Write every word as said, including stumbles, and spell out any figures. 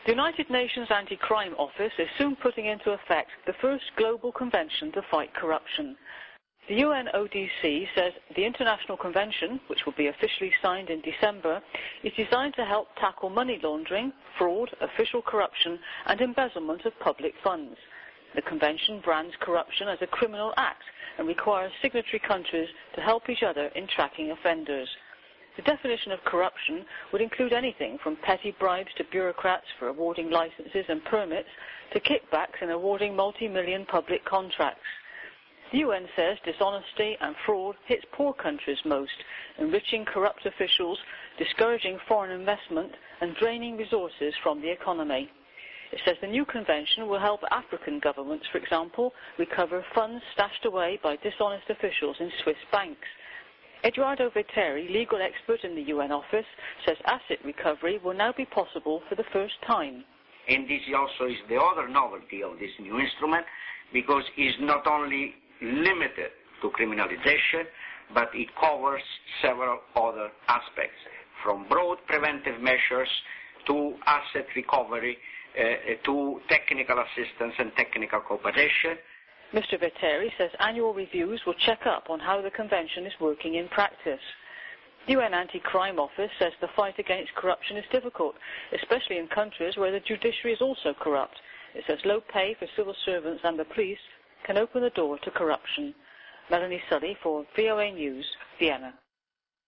The United Nations Anti-Crime Office is soon putting into effect the first global convention to fight corruption. The U N O D C says the international convention, which will be officially signed in December, is designed to help tackle money laundering, fraud, official corruption and embezzlement of public funds. The convention brands corruption as a criminal act and requires signatory countries to help each other in tracking offenders. The definition of corruption would include anything from petty bribes to bureaucrats for awarding licenses and permits to kickbacks in awarding multi-million public contracts. The U N says dishonesty and fraud hits poor countries most, enriching corrupt officials, discouraging foreign investment and draining resources from the economy. It says the new convention will help African governments, for example, recover funds stashed away by dishonest officials in Swiss banks. Eduardo Vetteri, legal expert in the U N office, says asset recovery will now be possible for the first time. And this also is the other novelty of this new instrument, because it's not only limited to criminalization, but it covers several other aspects, from broad preventive measures to asset recovery, uh, to technical assistance and technical cooperation. Mister Vetteri says annual reviews will check up on how the convention is working in practice. The U N Anti-Crime Office says the fight against corruption is difficult, especially in countries where the judiciary is also corrupt. It says low pay for civil servants and the police can open the door to corruption. Melanie Sully for V O A News, Vienna.